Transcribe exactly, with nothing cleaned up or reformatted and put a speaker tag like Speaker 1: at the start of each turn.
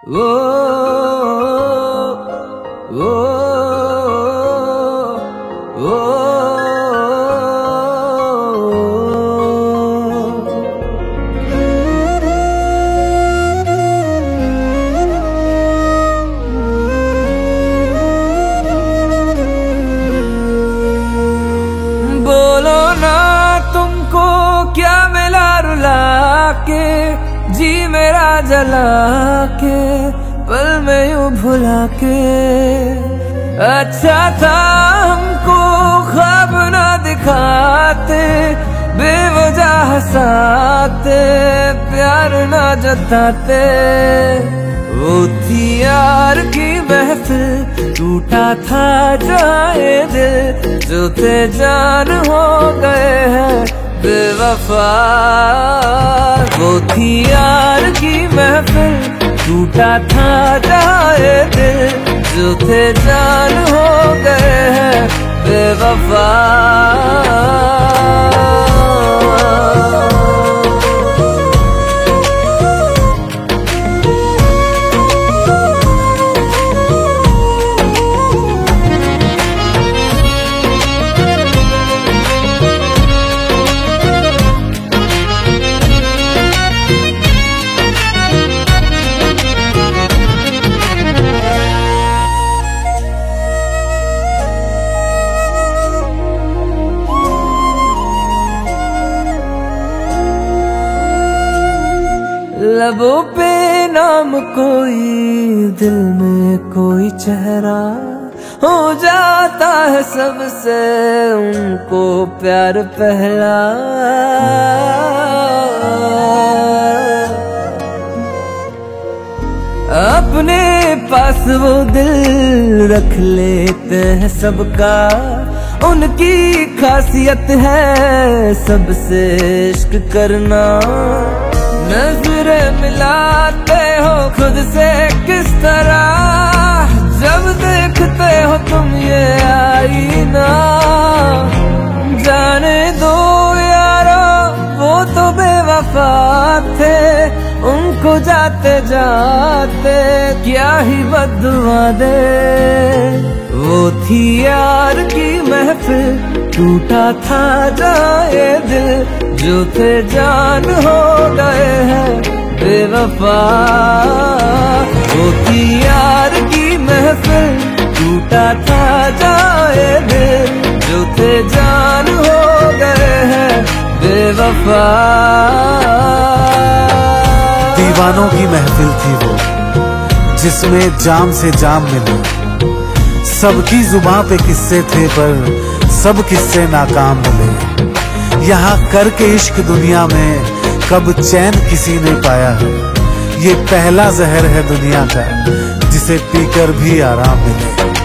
Speaker 1: वो वो वो बोलो ना तुमको क्या मिला रुला के, जी मेरा जला के, पल में यूं भुला के। अच्छा था हमको ख्वाब ना दिखाते, बेवजह हंसाते, प्यार ना जताते। वो थी यार की महफिल, टूटा था जाए दिल, जो थे जान हो गए हैं बेवफा। वो थी यार की महफिल, टूटा था जाए दिल, जो थे जान हो गए हैं बेवफा। लबों पे नाम कोई, दिल में कोई चेहरा, हो जाता है सबसे उनको प्यार पहला। अपने पास वो दिल रख लेते हैं सबका, उनकी खासियत है सबसे इश्क करना। नजरें मिलाते हो खुद से किस तरह, जब देखते हो तुम ये आईना। जाने दो यारो वो तो बेवफा थे, उनको जाते जाते क्या ही बद्दुआ दे। वो थी यार की महफिल, टूटा था जाए दिल, जो थे जान हो गए हैं बेवफा। वो थी यार की महफिल, टूटा था जाए दिल, जो थे जान हो गए हैं बेवफा।
Speaker 2: दीवानों की महफिल थी वो, जिसमें जाम से जाम मिले। सबकी जुबां पे किस्से थे पर सब किस्से नाकाम मिले। यहाँ करके इश्क दुनिया में कब चैन किसी ने पाया है, ये पहला जहर है दुनिया का, जिसे पीकर भी आराम मिले।